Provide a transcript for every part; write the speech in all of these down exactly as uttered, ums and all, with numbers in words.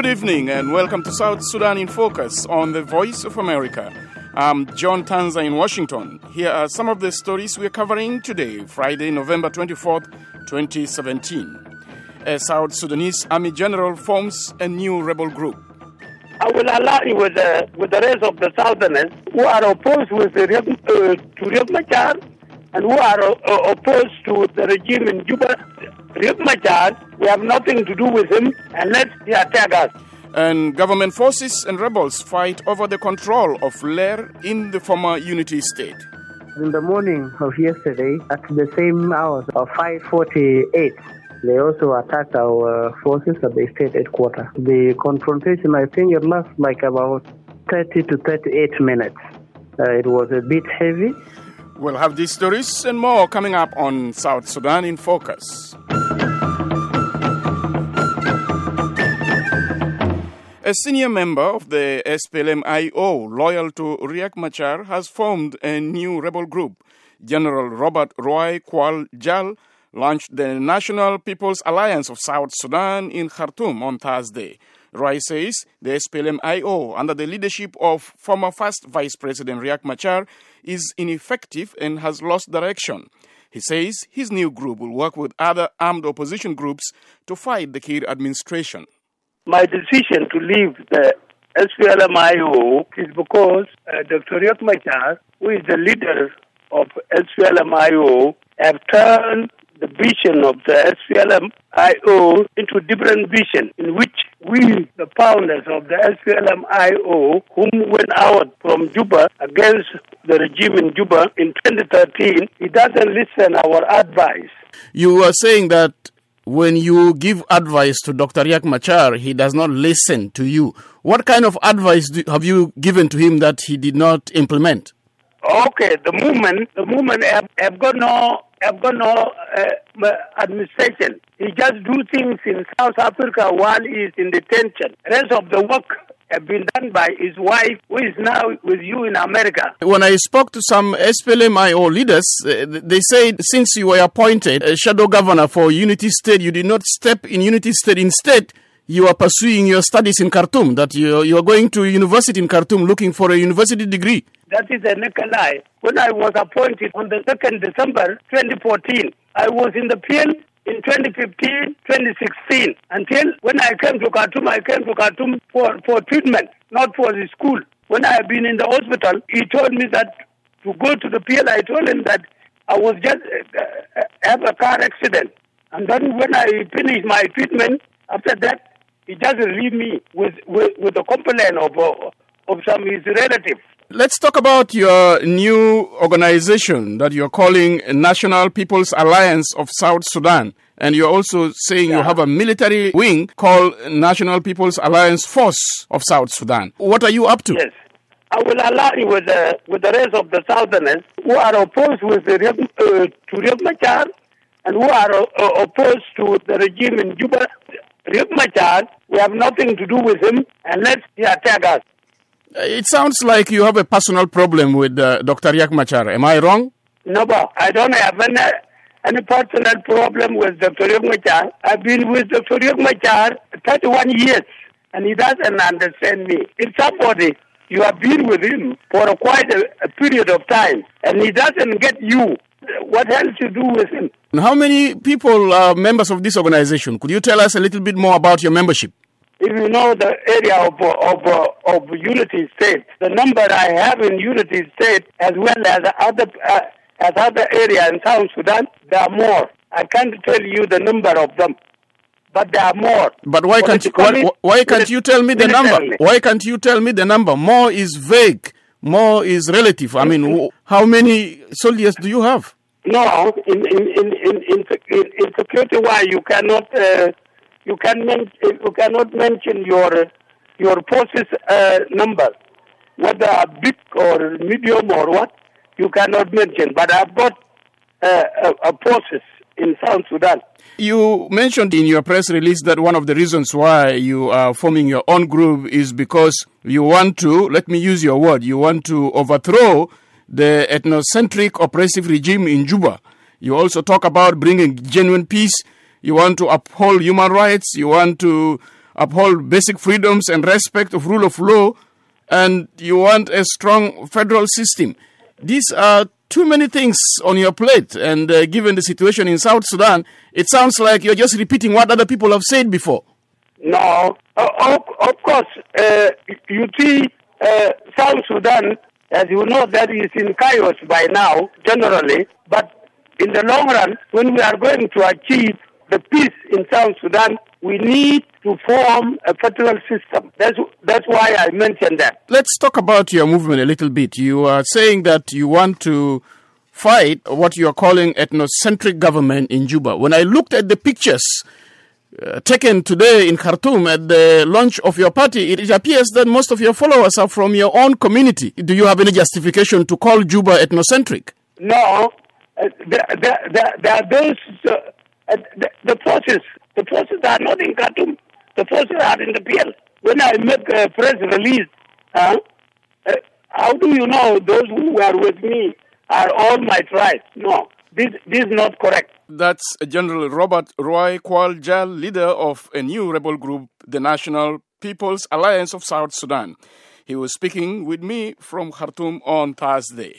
Good evening and welcome to South Sudan in Focus on the Voice of America. I'm John Tanza in Washington. Here are some of the stories we're covering today, Friday, November twenty-fourth, twenty seventeen. A South Sudanese Army general forms a new rebel group. I will align with the, with the rest of the Southerners who are opposed with the, uh, to Riek Machar and who are uh, opposed to the regime in Juba. Riek Machar, we have nothing to do with him unless he attacks us. And government forces and rebels fight over the control of Lair in the former Unity State. In the morning of yesterday, at the same hours of five forty-eight, they also attacked our forces at the state headquarters. The confrontation, I think it lasted like about thirty to thirty-eight minutes. Uh, it was a bit heavy. We'll have these stories and more coming up on South Sudan in Focus. A senior member of the S P L M I O, loyal to Riek Machar, has formed a new rebel group. General Robert Roy Kwal Jal launched the National People's Alliance of South Sudan in Khartoum on Thursday. Roy says the S P L M I O, under the leadership of former First Vice President Riek Machar, is ineffective and has lost direction. He says his new group will work with other armed opposition groups to fight the Kiir administration. My decision to leave the S P L M I O is because uh, Doctor Riek Machar, who is the leader of S P L M I O, have turned the vision of the S P L M I O into a different vision in which we, the founders of the S P L M I O, whom went out from Juba against the regime in Juba in twenty thirteen, he doesn't listen our advice. You are saying that when you give advice to Doctor Riek Machar, he does not listen to you. What kind of advice do, have you given to him that he did not implement? Okay, the movement, the movement have, have got no, have got no uh, administration. He just do things in South Africa while he is in detention. The rest of the work have been done by his wife, who is now with you in America. When I spoke to some S P L M I O leaders, uh, they said since you were appointed a shadow governor for Unity State, you did not step in Unity State. Instead, you are pursuing your studies in Khartoum, that you, you are going to university in Khartoum looking for a university degree. That is a naked lie. When I was appointed on the second of December twenty fourteen, I was in the field in twenty fifteen, twenty sixteen, until when I came to Khartoum, I came to Khartoum for, for treatment, not for the school. When I have been in the hospital, he told me that to go to the P L, I told him that I was just uh, have a car accident. And then when I finished my treatment, after that, he just relieved me with, with, with a complaint of, uh, of some his relatives. Let's talk about your new organization that you're calling National People's Alliance of South Sudan. And you're also saying yeah. you have a military wing called National People's Alliance Force of South Sudan. What are you up to? Yes. I will align with the, with the rest of the Southerners who are opposed with the, uh, to Riek Machar and who are uh, opposed to the regime in Juba. Riek Machar, we have nothing to do with him unless he attacks us. It sounds like you have a personal problem with uh, Doctor Riek Machar. Am I wrong? No, but I don't have any, any personal problem with Doctor Riek Machar. I've been with Doctor Riek Machar thirty-one years, and he doesn't understand me. If somebody, you have been with him for a quite a, a period of time, and he doesn't get you, what else you do with him? How many people are members of this organization? Could you tell us a little bit more about your membership? If you know the area of, of, of Unity State, the number I have in Unity State, as well as other uh, as other area in South Sudan, there are more. I can't tell you the number of them, but there are more. But why can't you, why, why can't you tell me the number? Why can't you tell me the number? More is vague. More is relative. I mean, how many soldiers do you have? No, in in in in, in, in security, why you cannot. Uh, You can men- you cannot mention your your forces uh, number, whether big or medium or what. You cannot mention. But I've got uh, a, a forces in South Sudan. You mentioned in your press release that one of the reasons why you are forming your own group is because you want to, let me use your word, you want to overthrow the ethnocentric oppressive regime in Juba. You also talk about bringing genuine peace. You want to uphold human rights. You want to uphold basic freedoms and respect of rule of law, and you want a strong federal system. These are too many things on your plate, and uh, given the situation in South Sudan, it sounds like you're just repeating what other people have said before. No, uh, of, of course, uh, you see, uh, South Sudan, as you know, that is in chaos by now, generally, but in the long run, when we are going to achieve the peace in South Sudan, we need to form a federal system. That's that's why I mentioned that. Let's talk about your movement a little bit. You are saying that you want to fight what you are calling ethnocentric government in Juba. When I looked at the pictures uh, taken today in Khartoum at the launch of your party, it, it appears that most of your followers are from your own community. Do you have any justification to call Juba ethnocentric? No, uh, there, there, there, there are those, uh, uh, the, the forces, the forces are not in Khartoum, the forces are in the P L. When I make a press release, uh, uh, how do you know those who were with me are all my tribe? No, this, this is not correct. That's General Robert Roy Kwal Jal, leader of a new rebel group, the National People's Alliance of South Sudan. He was speaking with me from Khartoum on Thursday.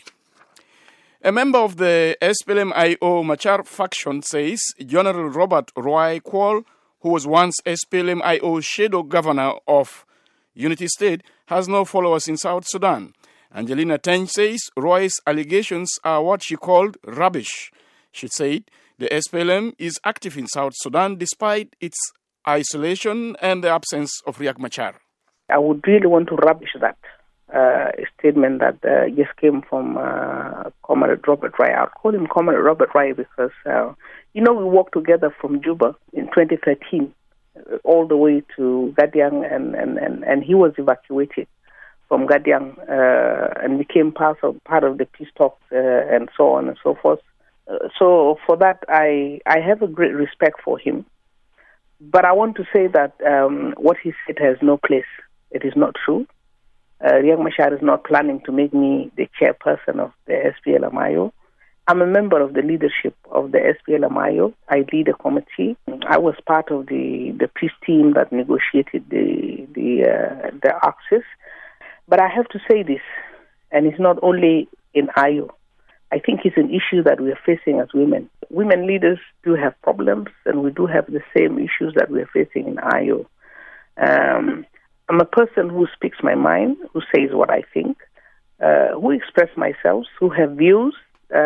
A member of the S P L M I O Machar faction says General Robert Roy Kwal, who was once S P L M I O shadow governor of Unity State, has no followers in South Sudan. Angelina Teng says Roy's allegations are what she called rubbish. She said the S P L M is active in South Sudan despite its isolation and the absence of Riek Machar. I would really want to rubbish that uh, statement that uh, just came from uh, Comrade Robert Rai. I'll call him Comrade Robert Rai because, uh, you know, we worked together from Juba in twenty thirteen uh, all the way to Gadiang, and, and, and, and he was evacuated from Gadiang uh, and became part of, part of the peace talks uh, and so on and so forth. Uh, so for that, I, I have a great respect for him. But I want to say that um, what he said has no place. It is not true. Uh, Riek Machar is not planning to make me the chairperson of the S P L M I O. I'm a member of the leadership of the S P L M I O. I lead a committee. I was part of the, the peace team that negotiated the the uh, the axis. But I have to say this, and it's not only in I O. I think it's an issue that we are facing as women. Women leaders do have problems, and we do have the same issues that we are facing in I O. Um, I'm a person who speaks my mind, who says what I think, uh, who express myself, who have views,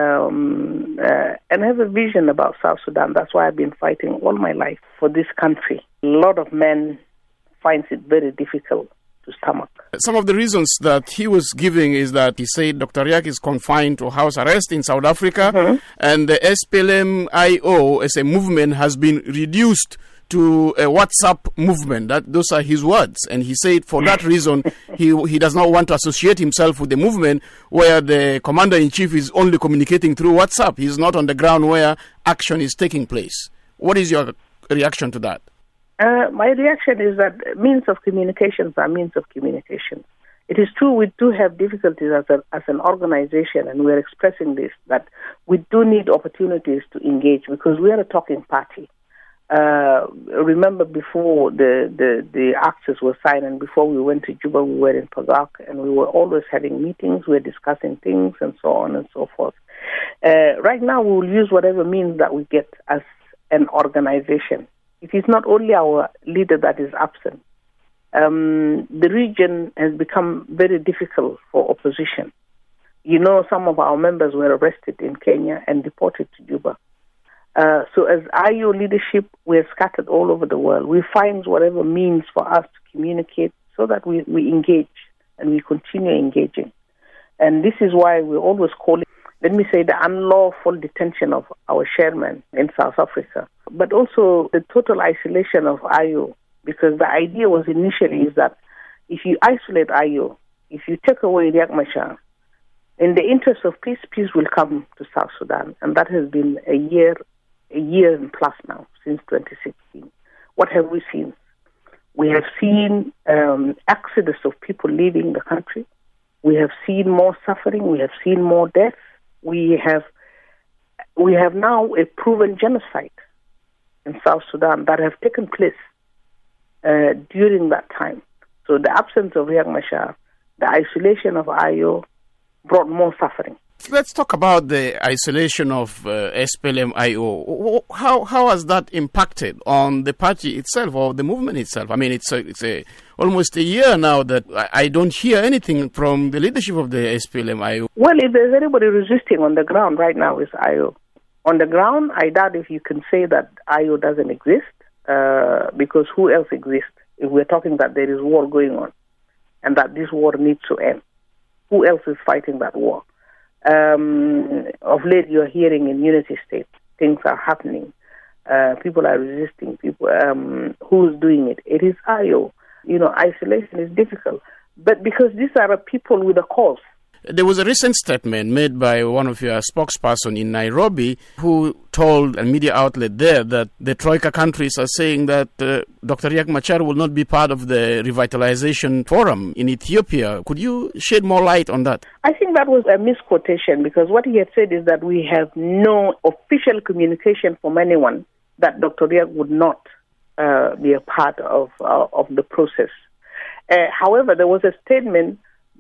um, uh, and have a vision about South Sudan. That's why I've been fighting all my life for this country. A lot of men find it very difficult to stomach. Some of the reasons that he was giving is that he said Doctor Riek is confined to house arrest in South Africa, mm-hmm. and the S P L M I O as a movement has been reduced to a WhatsApp movement. That those are his words, and he said for that reason he he does not want to associate himself with the movement where the commander-in-chief is only communicating through WhatsApp. He's not on the ground where action is taking place. What is your reaction to that? Uh, my reaction is that means of communications are means of communication. It is true we do have difficulties as a, as an organization, and we're expressing this, that we do need opportunities to engage because we are a talking party. Uh, remember before the, the, the axis was signed and before we went to Juba, we were in Pagak, and we were always having meetings, we were discussing things and so on and so forth. Uh, right now we will use whatever means that we get as an organization. It is not only our leader that is absent. Um, the region has become very difficult for opposition. You know, some of our members were arrested in Kenya and deported to Juba. Uh, so as I O leadership, we're scattered all over the world. We find whatever means for us to communicate so that we, we engage and we continue engaging. And this is why we always call it, let me say, the unlawful detention of our chairman in South Africa, but also the total isolation of I O, because the idea was initially is that if you isolate I O, if you take away Riek Machar, in the interest of peace, peace will come to South Sudan, and that has been a year, a year and plus now, since twenty sixteen. What have we seen? We have seen um, exodus of people leaving the country. We have seen more suffering. We have seen more death. We have we have now a proven genocide in South Sudan that have taken place uh, during that time. So the absence of Riek Machar, the isolation of I O brought more suffering. Let's talk about the isolation of uh, S P L M I O. How how has that impacted on the party itself or the movement itself? I mean, it's a, it's a almost a year now that I, I don't hear anything from the leadership of the S P L M I O. Well, if there's anybody resisting on the ground right now, it's I O. On the ground, I doubt if you can say that I O doesn't exist, uh, because who else exists? If we're talking that there is war going on and that this war needs to end, who else is fighting that war? Um, of late, you're hearing in Unity State, things are happening. Uh, people are resisting. People, um, who's doing it? It is I O. You know, isolation is difficult. But because these are people with a cause. There was a recent statement made by one of your spokesperson in Nairobi who told a media outlet there that the Troika countries are saying that uh, Doctor Riek Machar will not be part of the revitalization forum in Ethiopia. Could you shed more light on that? I think that was a misquotation, because what he had said is that we have no official communication from anyone that Doctor Riek would not uh, be a part of, uh, of the process. Uh, however, there was a statement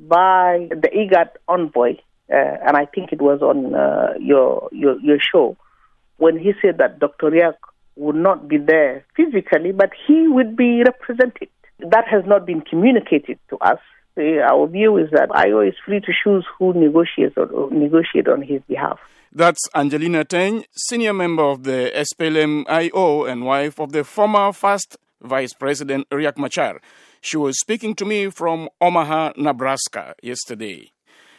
by the IGAD envoy, uh, and I think it was on uh, your, your your show, when he said that Doctor Riek would not be there physically, but he would be represented. That has not been communicated to us. Uh, our view is that I O is free to choose who negotiates or, or negotiate on his behalf. That's Angelina Teny, senior member of the S P L M I O and wife of the former first Vice President Riek Machar. She was speaking to me from Omaha, Nebraska yesterday.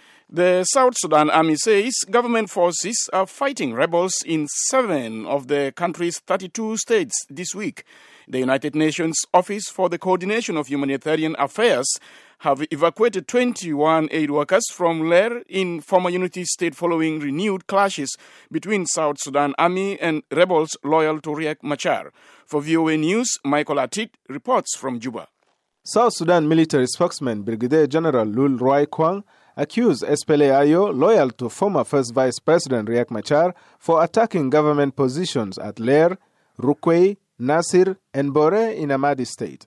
The South Sudan Army says government forces are fighting rebels in seven of the country's thirty-two states this week. The United Nations Office for the Coordination of Humanitarian Affairs have evacuated twenty-one aid workers from Lair in former Unity State following renewed clashes between South Sudan Army and rebels loyal to Riek Machar. For V O A News, Michael Atit reports from Juba. South Sudan military spokesman Brigadier General Lul Ruai Kwang accused S P L A I O, loyal to former First Vice President Riek Machar, for attacking government positions at Lair, Rukwei, Nasir, and Bore in Amadi State.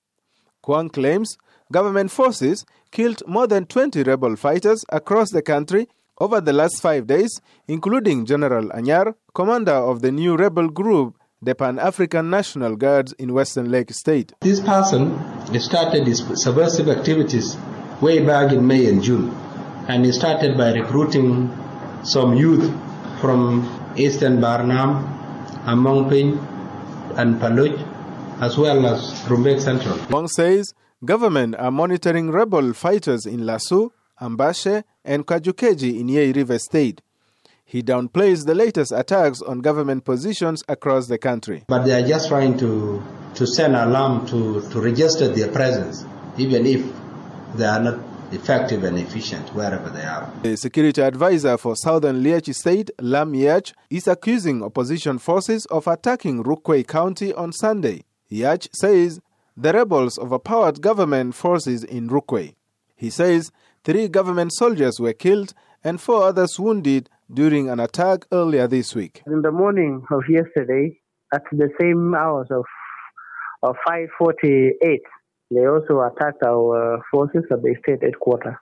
Kwang claims government forces killed more than twenty rebel fighters across the country over the last five days, including General Anyar, commander of the new rebel group, the Pan-African National Guards in Western Lake State. This person started his subversive activities way back in May and June, and he started by recruiting some youth from Eastern Barnam, Amongping, and Paluj, as well as Rumbek Central. Wong says government are monitoring rebel fighters in Lasu, Ambashe, and Kajukeji in Yei River State. He downplays the latest attacks on government positions across the country. But they are just trying to, to send alarm to, to register their presence, even if they are not effective and efficient wherever they are. The security advisor for Southern Liachi State, Lam Yach, is accusing opposition forces of attacking Rukwei County on Sunday. Yach says the rebels overpowered government forces in Rukwei. He says three government soldiers were killed and four others wounded during an attack earlier this week. In the morning of yesterday, at the same hours of, of five forty-eight, they also attacked our forces at the state headquarters,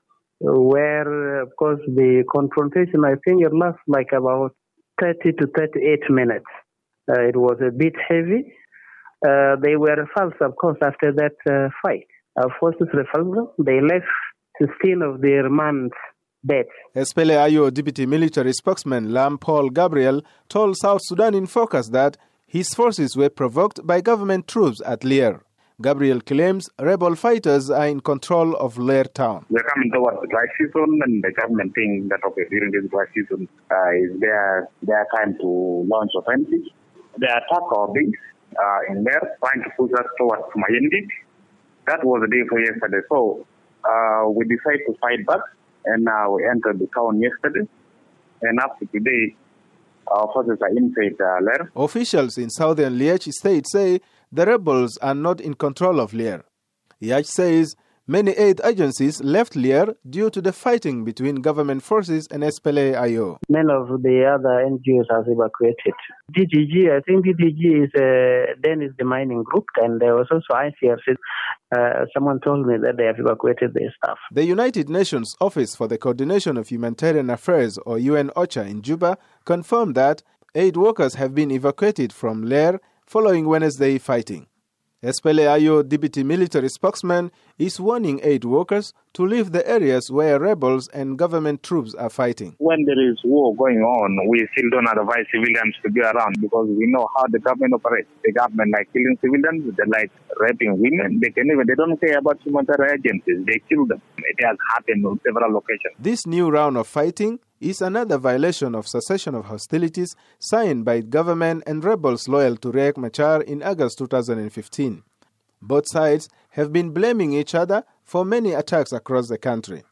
where, of course, the confrontation, I think it lasted like about thirty to thirty-eight minutes. Uh, it was a bit heavy. Uh, they were repulsed, of course, after that uh, fight. Our forces repulsed them. They left sixteen of their men dead. S P L A I O Deputy Military Spokesman Lam Paul Gabriel told South Sudan in Focus that his forces were provoked by government troops at Lair. Gabriel claims rebel fighters are in control of Lair town. We're coming towards the dry season, and the government thinks that okay, during this dry season uh, is their, their time to launch offensives. They attack our base uh, in Lair, trying to push us towards Mayindi. That was the day for yesterday. So uh, we decided to fight back, and uh, we entered the town yesterday. And after today, our forces are inside uh, Lair. Officials in southern Liachi State say the rebels are not in control of Lair. Yach says Many aid agencies left Leer due to the fighting between government forces and S P L A I O. Many of the other N G Os have evacuated. D D G, I think D D G is uh, then is the mining group, and there was also I C R C. Uh, someone told me that they have evacuated their staff. The United Nations Office for the Coordination of Humanitarian Affairs, or U N OCHA, in Juba confirmed that aid workers have been evacuated from Leer following Wednesday fighting. S P L A I O deputy military spokesman is warning aid workers to leave the areas where rebels and government troops are fighting. When there is war going on, we still don't advise civilians to be around because we know how the government operates. The government like killing civilians, they like raping women. They can even, they don't care about humanitarian agencies. They kill them. It has happened on several locations. This new round of fighting is another violation of cessation of hostilities signed by government and rebels loyal to Riek Machar in August two thousand fifteen. Both sides have been blaming each other for many attacks across the country.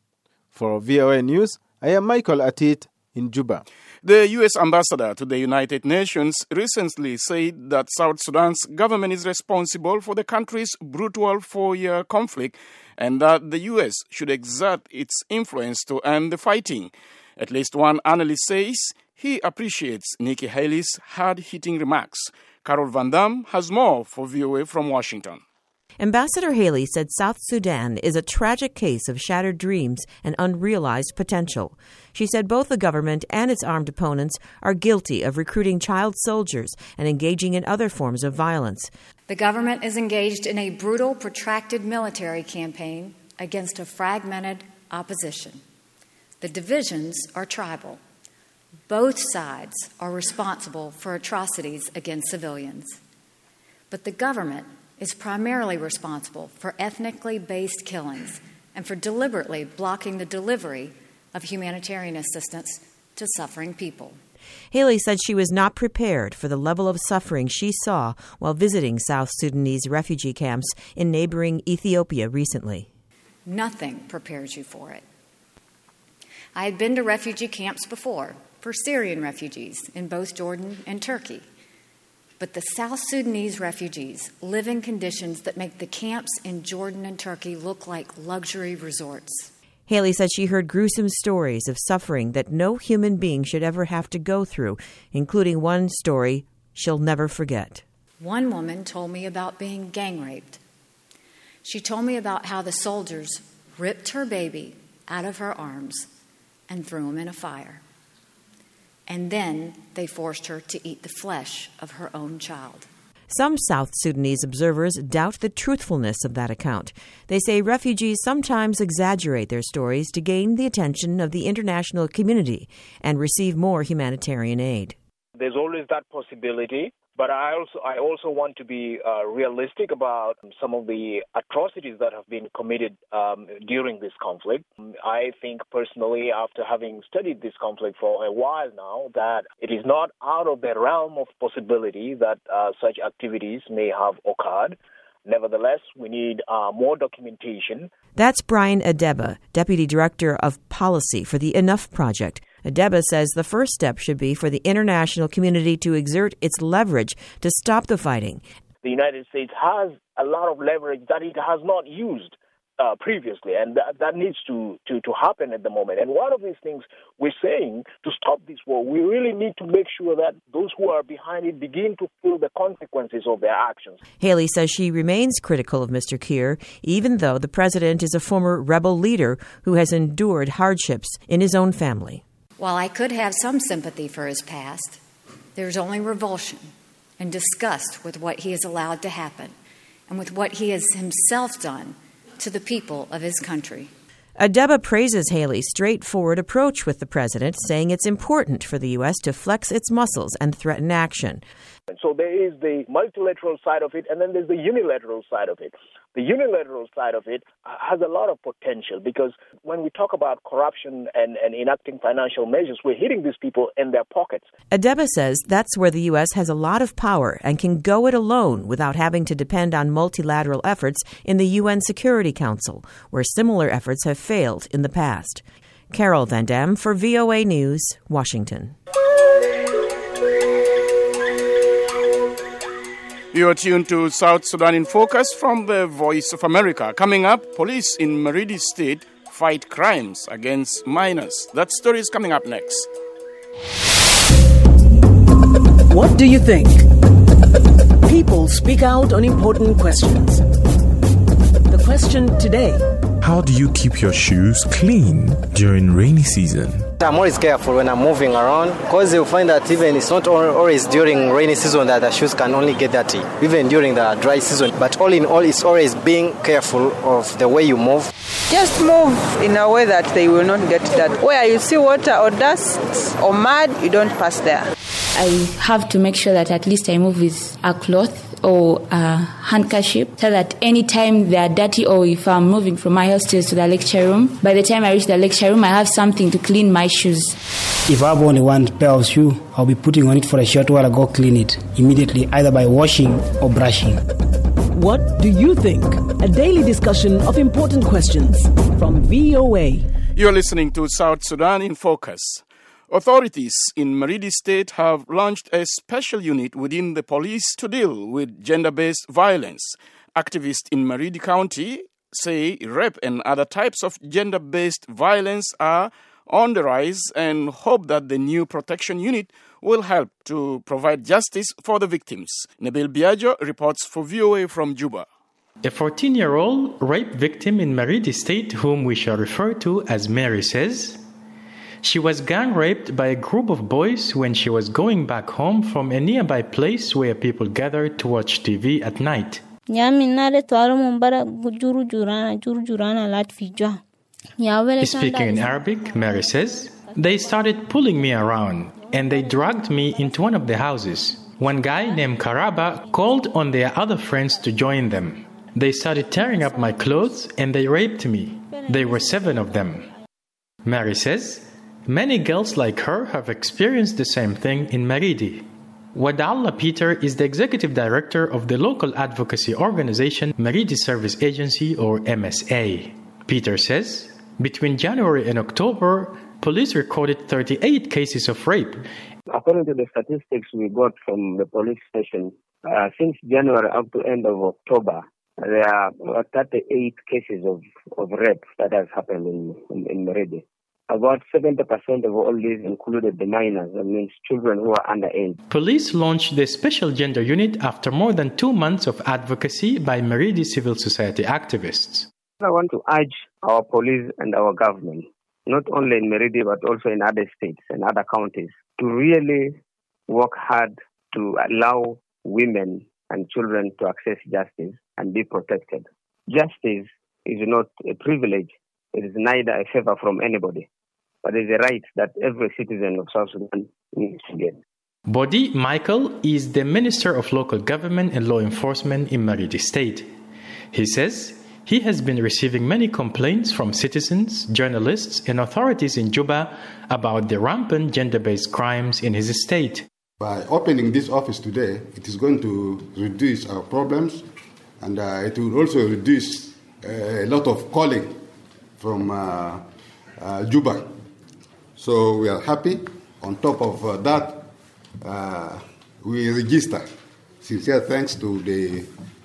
For V O A News, I am Michael Atit in Juba. The U S ambassador to the United Nations recently said that South Sudan's government is responsible for the country's brutal four-year conflict and that the U S should exert its influence to end the fighting. At least one analyst says he appreciates Nikki Haley's hard-hitting remarks. Carol Van Dam has more for V O A from Washington. Ambassador Haley said South Sudan is a tragic case of shattered dreams and unrealized potential. She said both the government and its armed opponents are guilty of recruiting child soldiers and engaging in other forms of violence. The government is engaged in a brutal, protracted military campaign against a fragmented opposition. The divisions are tribal. Both sides are responsible for atrocities against civilians. But the government is primarily responsible for ethnically based killings and for deliberately blocking the delivery of humanitarian assistance to suffering people. Haley said she was not prepared for the level of suffering she saw while visiting South Sudanese refugee camps in neighboring Ethiopia recently. Nothing prepares you for it. I had been to refugee camps before for Syrian refugees in both Jordan and Turkey. But the South Sudanese refugees live in conditions that make the camps in Jordan and Turkey look like luxury resorts. Haley said she heard gruesome stories of suffering that no human being should ever have to go through, including one story she'll never forget. One woman told me about being gang raped. She told me about how the soldiers ripped her baby out of her arms and threw him in a fire. And then they forced her to eat the flesh of her own child. Some South Sudanese observers doubt the truthfulness of that account. They say refugees sometimes exaggerate their stories to gain the attention of the international community and receive more humanitarian aid. There's always that possibility. But I also I also want to be uh, realistic about some of the atrocities that have been committed um, during this conflict. I think personally, after having studied this conflict for a while now, that it is not out of the realm of possibility that uh, such activities may have occurred. Nevertheless, we need uh, more documentation. That's Brian Adeba, Deputy Director of Policy for the Enough Project. Adeba says the first step should be for the international community to exert its leverage to stop the fighting. The United States has a lot of leverage that it has not used uh, previously, and that, that needs to, to, to happen at the moment. And one of these things we're saying to stop this war, we really need to make sure that those who are behind it begin to feel the consequences of their actions. Haley says she remains critical of Mister Kiir, even though the president is a former rebel leader who has endured hardships in his own family. While I could have some sympathy for his past, there's only revulsion and disgust with what he has allowed to happen and with what he has himself done to the people of his country. Adeba praises Haley's straightforward approach with the president, saying it's important for the U S to flex its muscles and threaten action. So there is the multilateral side of it, and then there's the unilateral side of it. The unilateral side of it has a lot of potential because when we talk about corruption and, and enacting financial measures, we're hitting these people in their pockets. Adeba says that's where the U S has a lot of power and can go it alone without having to depend on multilateral efforts in the U N Security Council, where similar efforts have failed in the past. Carol Van Dam for V O A News, Washington. You are tuned to South Sudan in Focus from the Voice of America. Coming up, police in Maridi State fight crimes against minors. That story is coming up next. What do you think? People speak out on important questions. The question today: how do you keep your shoes clean during rainy season? I'm always careful when I'm moving around, because you'll find that even it's not always during rainy season that the shoes can only get dirty, even during the dry season. But all in all, it's always being careful of the way you move. Just move in a way that they will not get dirty. Where you see water or dust or mud, you don't pass there. I have to make sure that at least I move with a cloth or a handkerchief, so that anytime they are dirty, or if I'm moving from my hostel to the lecture room, by the time I reach the lecture room, I have something to clean my shoes. If I have only one pair of shoes, I'll be putting on it for a short while. I go clean it immediately, either by washing or brushing. What do you think? A daily discussion of important questions from V O A. You're listening to South Sudan in Focus. Authorities in Maridi State have launched a special unit within the police to deal with gender-based violence. Activists in Maridi County say rape and other types of gender-based violence are on the rise and hope that the new protection unit will help to provide justice for the victims. Nabil Biagio reports for V O A from Juba. A fourteen-year-old rape victim in Maridi State, whom we shall refer to as Mary, says she was gang raped by a group of boys when she was going back home from a nearby place where people gathered to watch T V at night. Speaking in Arabic, Mary says, they started pulling me around and they dragged me into one of the houses. One guy named Karaba called on their other friends to join them. They started tearing up my clothes and they raped me. There were seven of them. Mary says, many girls like her have experienced the same thing in Maridi. Wadallah Peter is the executive director of the local advocacy organization Maridi Service Agency, or M S A. Peter says, between January and October, police recorded thirty-eight cases of rape. According to the statistics we got from the police station, uh, since January up to end of October, there are thirty-eight cases of, of rape that has happened in, in, in Maridi. About seventy percent of all these included the minors, that means children who are underage. Police launched the Special Gender Unit after more than two months of advocacy by Maridi civil society activists. I want to urge our police and our government, not only in Maridi but also in other states and other counties, to really work hard to allow women and children to access justice and be protected. Justice is not a privilege. It is neither a favor from anybody, but it is a right that every citizen of South Sudan needs to get. Bodi Michael is the Minister of Local Government and Law Enforcement in Maridi State. He says he has been receiving many complaints from citizens, journalists, and authorities in Juba about the rampant gender-based crimes in his state. By opening this office today, it is going to reduce our problems, and uh, it will also reduce uh, a lot of calling from uh, uh, Juba. So we are happy. On top of uh, that, uh, we register. Sincere thanks to the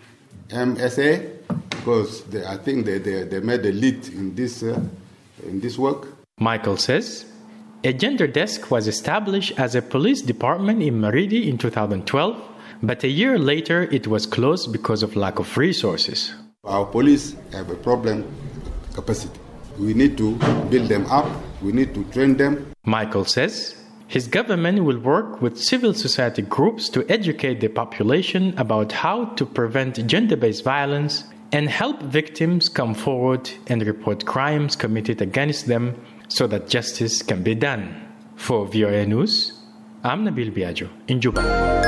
M S A, because they, I think they, they, they made a lead in this, uh, in this work. Michael says a gender desk was established as a police department in Maridi in two thousand twelve, but a year later it was closed because of lack of resources. Our police have a problem capacity. We need to build them up. We need to train them. Michael says his government will work with civil society groups to educate the population about how to prevent gender-based violence and help victims come forward and report crimes committed against them so that justice can be done. For V O A News, I'm Nabil Biagio in Juba.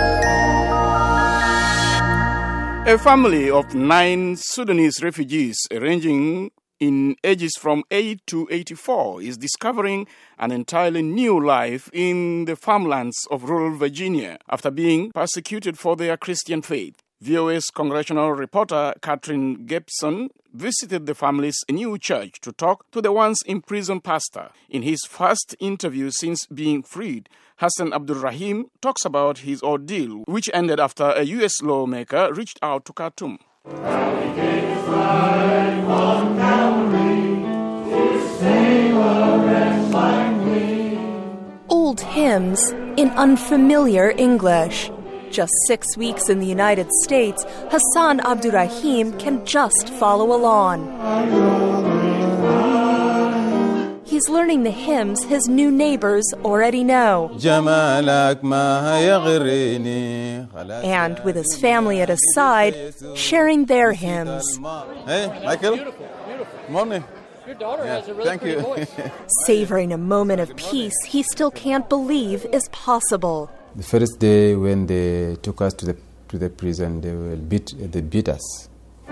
A family of nine Sudanese refugees ranging in ages from eight to eighty-four is discovering an entirely new life in the farmlands of rural Virginia after being persecuted for their Christian faith. V O A's congressional reporter Catherine Gibson visited the family's new church to talk to the once imprisoned pastor. In his first interview since being freed, Hassan Abdul Rahim talks about his ordeal, which ended after a U S lawmaker reached out to Khartoum. Old hymns in unfamiliar English. Just six weeks in the United States, Hassan Abdurrahim can just follow along. He's learning the hymns his new neighbors already know. And with his family at his side, sharing their hymns. Hey, Michael. Beautiful, beautiful. Morning. Your daughter yeah, has a really thank pretty you. voice. Savoring a moment of peace he still can't believe is possible. The first day when they took us to the to the prison, they will beat they beat us.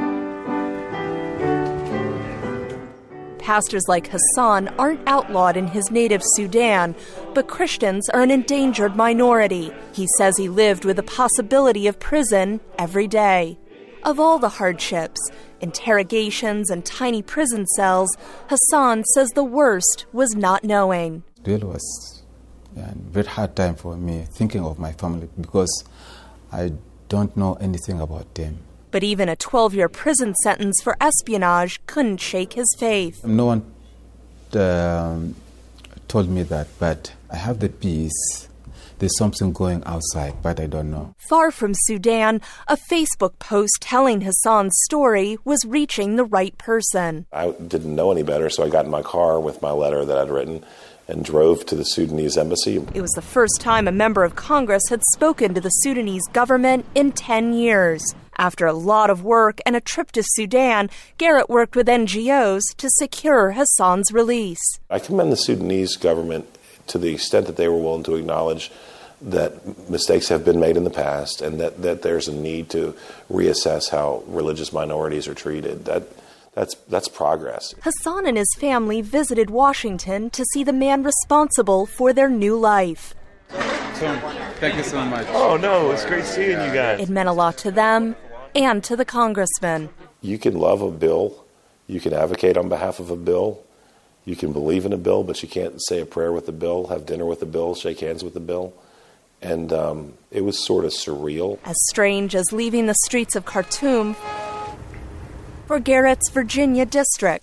Pastors like Hassan aren't outlawed in his native Sudan, but Christians are an endangered minority. He says he lived with the possibility of prison every day. Of all the hardships, interrogations and tiny prison cells, Hassan says the worst was not knowing. It was a very hard time for me thinking of my family because I don't know anything about them. But even a twelve-year prison sentence for espionage couldn't shake his faith. No one um, told me that, but I have the peace. There's something going outside, but I don't know. Far from Sudan, a Facebook post telling Hassan's story was reaching the right person. I didn't know any better, so I got in my car with my letter that I'd written and drove to the Sudanese embassy. It was the first time a member of Congress had spoken to the Sudanese government in ten years. After a lot of work and a trip to Sudan, Garrett worked with N G Os to secure Hassan's release. I commend the Sudanese government to the extent that they were willing to acknowledge that mistakes have been made in the past and that, that there's a need to reassess how religious minorities are treated. That That's that's progress. Hassan and his family visited Washington to see the man responsible for their new life. Tom, thank you so much. Oh, no, it's great seeing you guys. It meant a lot to them and to the congressman. You can love a bill. You can advocate on behalf of a bill. You can believe in a bill, but you can't say a prayer with the bill, have dinner with the bill, shake hands with the bill. And um, it was sort of surreal. As strange as leaving the streets of Khartoum for Garrett's Virginia district,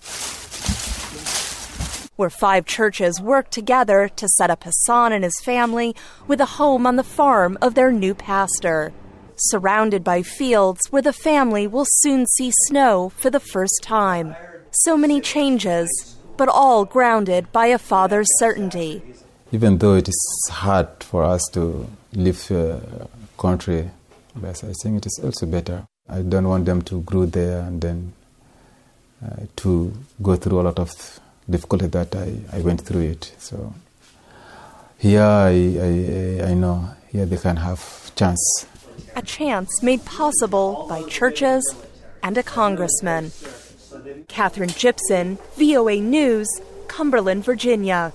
where five churches worked together to set up Hassan and his family with a home on the farm of their new pastor, surrounded by fields where the family will soon see snow for the first time. So many changes, but all grounded by a father's certainty. Even though it is hard for us to leave the country, but I think it is also better. I don't want them to grow there and then uh, to go through a lot of difficulty that I, I went through it. So here I, I, I know, here they can have chance. A chance made possible by churches and a congressman. Catherine Gibson, V O A News, Cumberland, Virginia.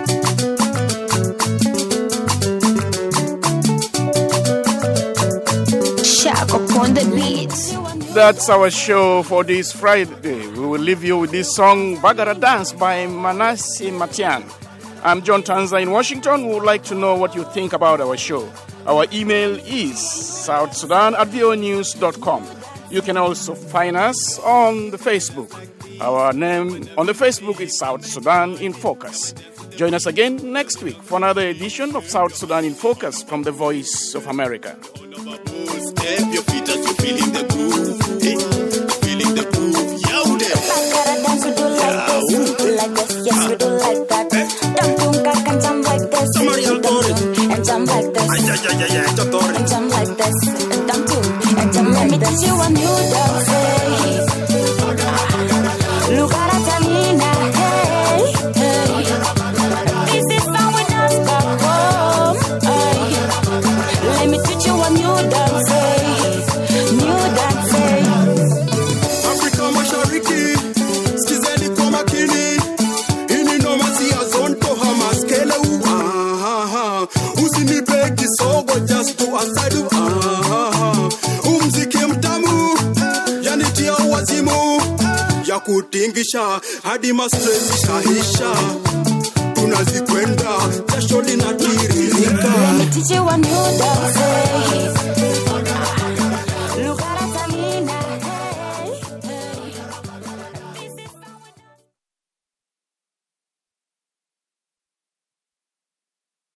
That's our show for this Friday. We will leave you with this song, Bagara Dance by Manasseh Matian. I'm John Tanza in Washington. We would like to know what you think about our show. Our email is southsudan at v o news dot com. You can also find us on the Facebook. Our name on the Facebook is South Sudan in Focus. Join us again next week for another edition of South Sudan in Focus from the Voice of America. Step your feet as you're feeling the groove. Hey, feeling the groove. Yo, there. Dance, we do like this. We do like this. Yes, we do like that. Dum dum ka can jump like this. Somebody else do it. And jump like this. Ay, ay, ay, ay, ay, and jump like this. And dum too. And jump like this. Let me teach you a new dance. Look at Atalina. Hey, hey. This is how we dance back home. Hey. Let me teach you a new dance. Just to aside, ah, umziki tunatingisha hadi mastress shahisha tunazikwenda jasho linatiririka. Let me teach you a new dance.